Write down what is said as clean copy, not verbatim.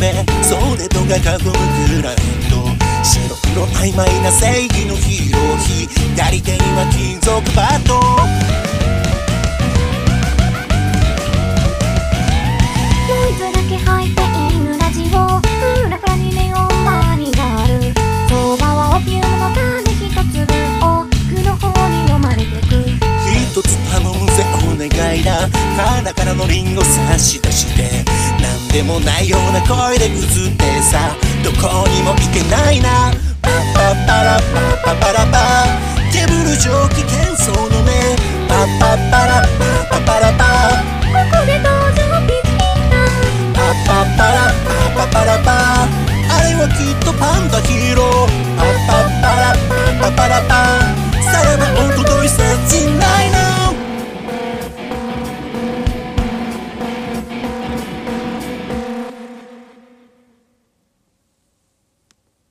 目袖とが囲むグラウンド、白黒曖昧な正義のヒーロー、左手には金属バット。 ノイズだけ入って犬ラジオ、フラフラにネオンマニがある。相場はオピウムの種一粒、奥の方に読まれてく。 一つ頼むぜお願いだ、鼻からのリンゴ差し出して、なんでもないような声で映ってさ、どこにも行けないな。パパパラパパパラパ、ケブル蒸気喧騒の目、パパパラパパパラパ、 ここで登場ピチピッタ、 パパパラパパパラパ、あれはきっとパンダヒーロー。パパパラパパパラパ、さらばおととい切ないな。